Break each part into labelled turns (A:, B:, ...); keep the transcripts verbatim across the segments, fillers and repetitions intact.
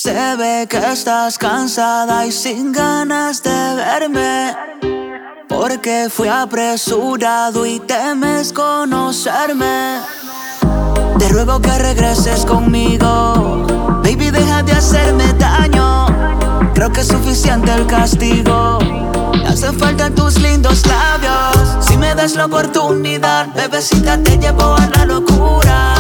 A: Se ve que estás cansada y sin ganas de verme, porque fui apresurado y temes conocerme. Te ruego que regreses conmigo, baby, deja de hacerme daño. Creo que es suficiente el castigo, me hacen falta tus lindos labios. Si me das la oportunidad, bebecita, te llevo a la locura.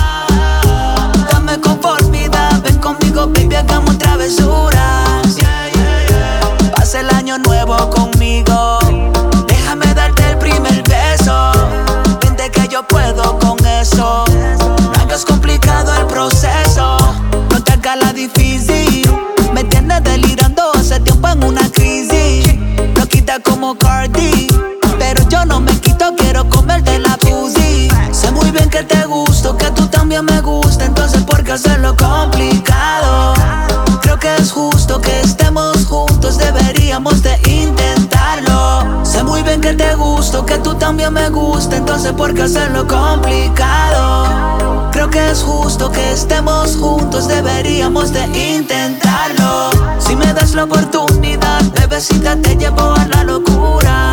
A: Dame conformidad, ven conmigo, baby, hagamos travesuras. Pasa el año nuevo conmigo, déjame darte el primer beso. Vente que yo puedo con eso, no hagas complicado el proceso, no te hagas la difícil. Me tienes delirando hace tiempo en una crisis, lo quita como Cardi, pero yo no me quito, quiero comerte la pussy. Sé muy bien que te gusto, que tú también me gusta, entonces ¿por qué hacerlo complicado? Creo que es justo que estemos juntos, deberíamos de intentarlo. Sé muy bien que te gusto, que tú también me gusta, entonces ¿por qué hacerlo complicado? Creo que es justo que estemos juntos, deberíamos de intentarlo. Si me das la oportunidad, bebecita, te llevo a la locura.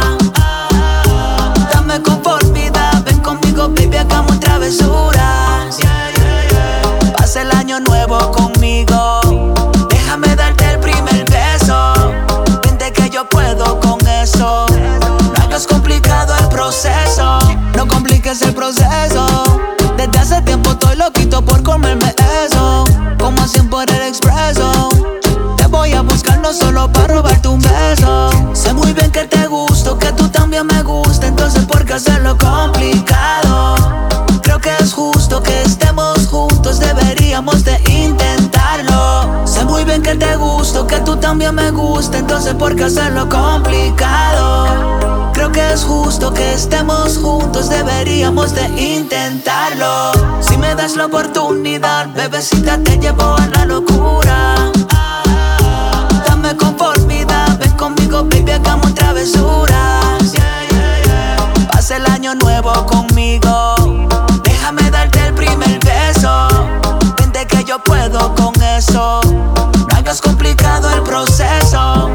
A: Dame conformidad, ven conmigo, baby, hagamos travesuras. Pasa el año nuevo conmigo, déjame darte el primer beso. Vente que yo puedo con eso, no hagas complicado el proceso, no compliques el proceso. Desde hace tiempo estoy loquito por comerme eso, como hacen por el expreso. Te voy a buscar no solo para robarte un beso. Sé muy bien que te gusto, que tú también me gusta, entonces ¿por qué hacerlo complicado? Creo que es justo que estemos juntos, deberíamos de intentarlo. Sé muy bien que te gusto, que tú también me gusta, entonces ¿por qué hacerlo complicado? Creo que es justo que estemos juntos, deberíamos de intentarlo. Si me das la oportunidad, bebecita, te llevo a la locura. Dame conformidad, ven conmigo, baby, hagamos travesuras. Pasa el año nuevo conmigo, déjame darte el primer beso. Vente que yo puedo con eso, no hagas complicado el proceso.